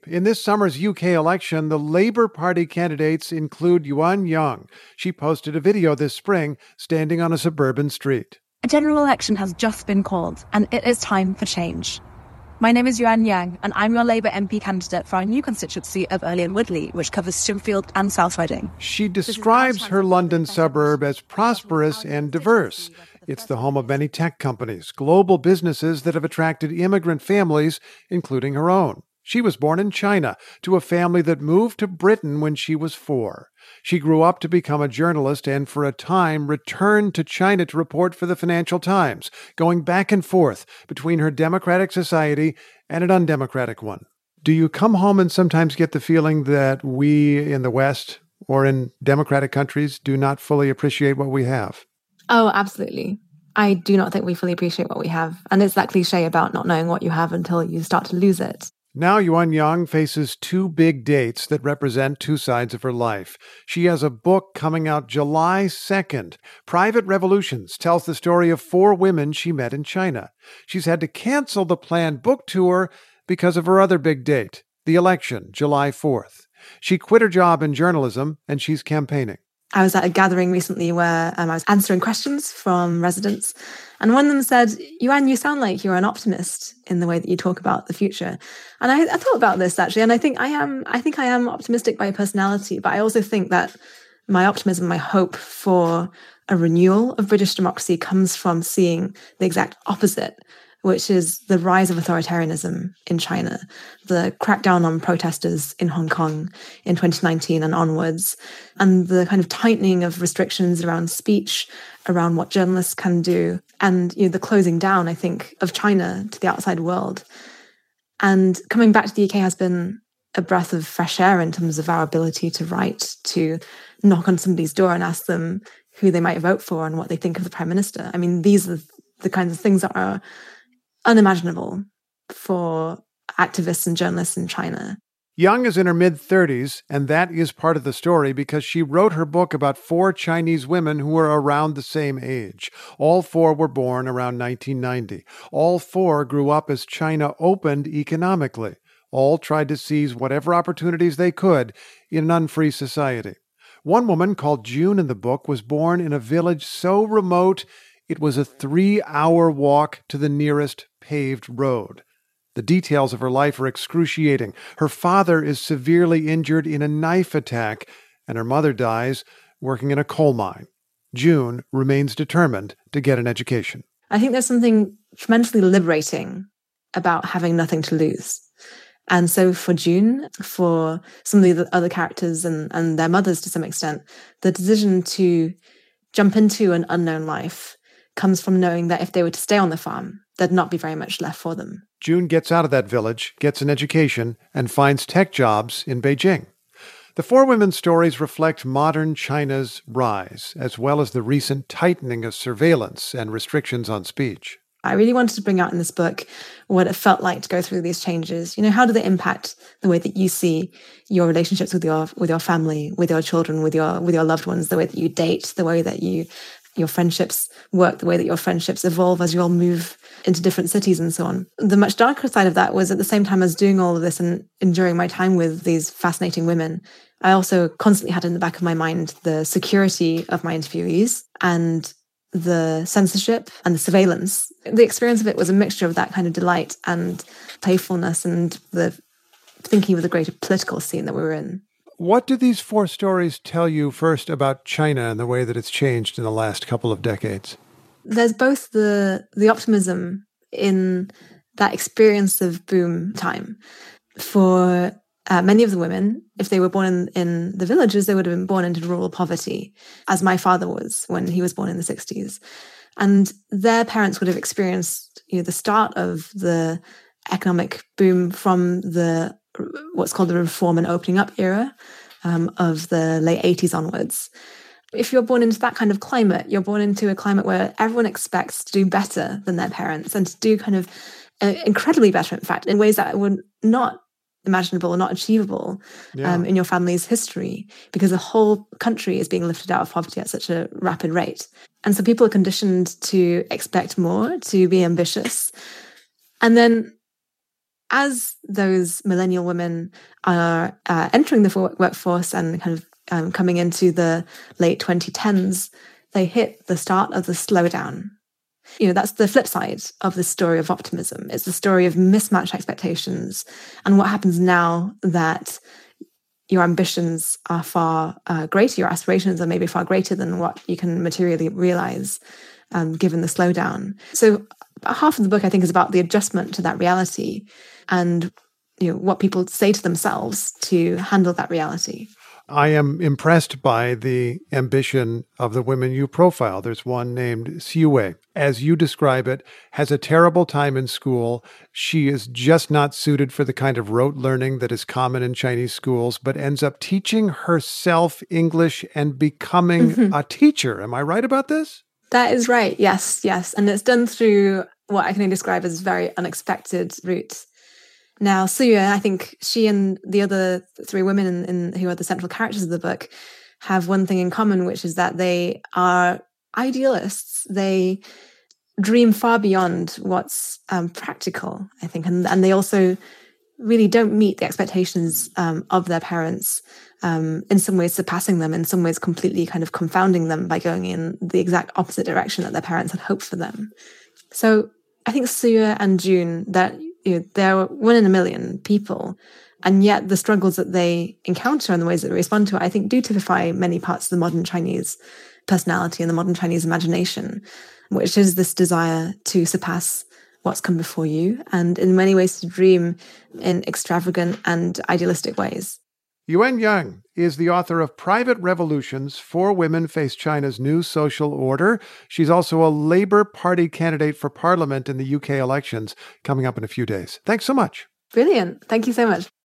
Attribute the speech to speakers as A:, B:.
A: In this summer's UK election, the Labour Party candidates include Yuan Yang. She posted a video this spring standing on a suburban street.
B: A general election has just been called, and it is time for change. My name is Yuan Yang, and I'm your Labour MP candidate for our new constituency of Early and Woodley, which covers Stonfield and South Reading.
A: She describes her London suburb as prosperous and diverse. It's the home of many tech companies, global businesses that have attracted immigrant families, including her own. She was born in China to a family that moved to Britain when she was 4. She grew up to become a journalist and for a time returned to China to report for the Financial Times, going back and forth between her democratic society and an undemocratic one. Do you come home and sometimes get the feeling that we in the West or in democratic countries do not fully appreciate what we have?
C: Oh, absolutely. I do not think we fully appreciate what we have. And it's that cliche about not knowing what you have until you start to lose it.
A: Now Yuan Yang faces 2 big dates that represent 2 sides of her life. She has a book coming out July 2nd. Private Revolutions tells the story of 4 women she met in China. She's had to cancel the planned book tour because of her other big date, the election, July 4th. She quit her job in journalism and she's campaigning.
C: I was at a gathering recently where I was answering questions from residents, and one of them said, "Yuan, you sound like you're an optimist in the way that you talk about the future." And I thought about this actually, and I think I am optimistic by personality, but I also think that my optimism, my hope for a renewal of British democracy comes from seeing the exact opposite, which is the rise of authoritarianism in China, the crackdown on protesters in Hong Kong in 2019 and onwards, and the kind of tightening of restrictions around speech, around what journalists can do, and the closing down, I think, of China to the outside world. And coming back to the UK has been a breath of fresh air in terms of our ability to write, to knock on somebody's door and ask them who they might vote for and what they think of the Prime Minister. I mean, these are the kinds of things that are unimaginable for activists and journalists in China.
A: Yang is in her mid-30s, and that is part of the story because she wrote her book about 4 Chinese women who were around the same age. All 4 were born around 1990. All 4 grew up as China opened economically. All tried to seize whatever opportunities they could in an unfree society. One woman, called June in the book, was born in a village so remote it was a 3-hour walk to the nearest paved road. The details of her life are excruciating. Her father is severely injured in a knife attack, and her mother dies working in a coal mine. June remains determined to get an education.
C: I think there's something tremendously liberating about having nothing to lose. And so for June, for some of the other characters and their mothers to some extent, the decision to jump into an unknown life comes from knowing that if they were to stay on the farm, there'd not be very much left for them.
A: June gets out of that village, gets an education, and finds tech jobs in Beijing. The 4 women's stories reflect modern China's rise, as well as the recent tightening of surveillance and restrictions on speech.
C: I really wanted to bring out in this book what it felt like to go through these changes. How do they impact the way that you see your relationships with your family, with your children, with your loved ones, the way that you date, the way that your friendships work, the way that your friendships evolve as you all move into different cities and so on. The much darker side of that was at the same time as doing all of this and enduring my time with these fascinating women, I also constantly had in the back of my mind the security of my interviewees and the censorship and the surveillance. The experience of it was a mixture of that kind of delight and playfulness and the thinking of the greater political scene that we were in.
A: What do these 4 stories tell you first about China and the way that it's changed in the last couple of decades?
C: There's both the optimism in that experience of boom time. For many of the women, if they were born in the villages, they would have been born into rural poverty, as my father was when he was born in the 60s. And their parents would have experienced the start of the economic boom from what's called the reform and opening up era of the late 80s onwards. If you're born into that kind of climate, you're born into a climate where everyone expects to do better than their parents and to do kind of incredibly better, in fact, in ways that were not imaginable or not achievable in your family's history, because the whole country is being lifted out of poverty at such a rapid rate. And so people are conditioned to expect more, to be ambitious. And then as those millennial women are entering the workforce and kind of coming into the late 2010s, they hit the start of the slowdown. That's the flip side of the story of optimism. It's the story of mismatched expectations and what happens now that your ambitions are far greater, your aspirations are maybe far greater than what you can materially realize given the slowdown. So half of the book, I think, is about the adjustment to that reality and what people say to themselves to handle that reality.
A: I am impressed by the ambition of the women you profile. There's one named Siwei. As you describe it, has a terrible time in school. She is just not suited for the kind of rote learning that is common in Chinese schools, but ends up teaching herself English and becoming a teacher. Am I right about this?
C: That is right. Yes. And it's done through what I can only describe as very unexpected routes. Now, Siyue, I think she and the other three women who are the central characters of the book have one thing in common, which is that they are idealists. They dream far beyond what's practical, I think. And they also really don't meet the expectations of their parents, in some ways surpassing them, in some ways completely kind of confounding them by going in the exact opposite direction that their parents had hoped for them. So I think Siyue and June, that they're 1 in a million people, and yet the struggles that they encounter and the ways that they respond to it, I think, do typify many parts of the modern Chinese personality and the modern Chinese imagination, which is this desire to surpass what's come before you, and in many ways to dream in extravagant and idealistic ways.
A: Yuan Yang is the author of Private Revolutions, 4 Women Face China's New Social Order. She's also a Labour Party candidate for Parliament in the UK elections coming up in a few days. Thanks so much.
C: Brilliant. Thank you so much.